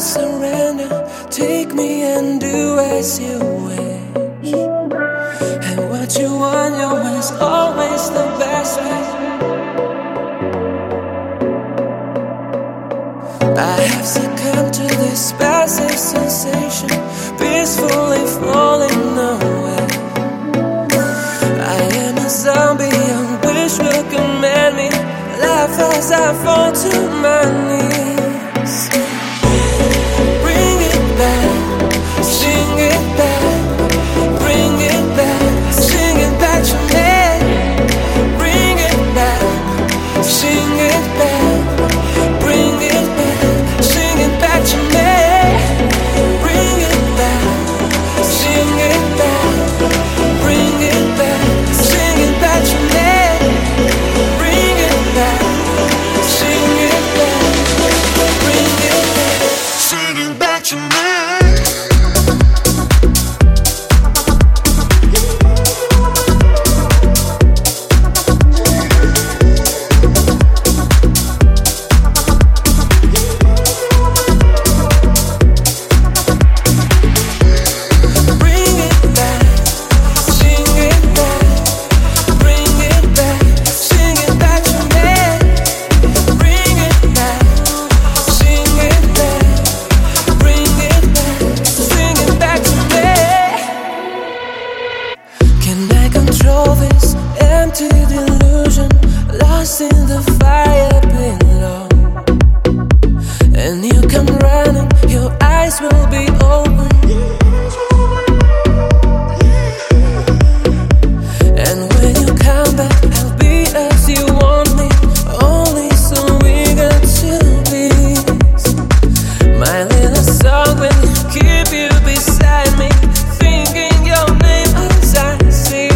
surrender. Take me and do as you wish. And what you want, your way's always the best way. I have succumbed to this passive sensation, peacefully falling away. I am a zombie, young wish will command me. Laugh as I fall to my knees. Bring it back, sing it back. Bring it back, sing it back to me. Bring it back, sing it back. Bring it back, sing it back to me. Bring it back, sing it back. Bring it back, sing it back to me. Bring it back, sing it back. Bring it back, sing it back to me. Control this empty delusion, lost in the fire below. And you come running, your eyes will be open. And when you come back, I'll be as you want me, only so eager to please. My little song will keep you beside me, thinking your name as I sing.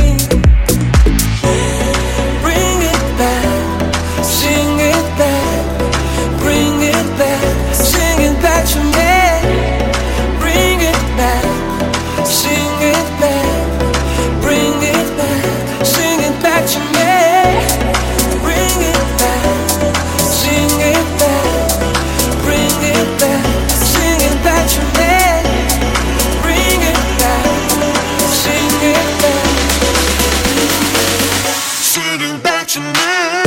To me, bring it back, sing it back, bring it back, sing it back to me, bring it back, sing it back, bring it back, sing it back to me, bring it back, sing it back, sing it back to me.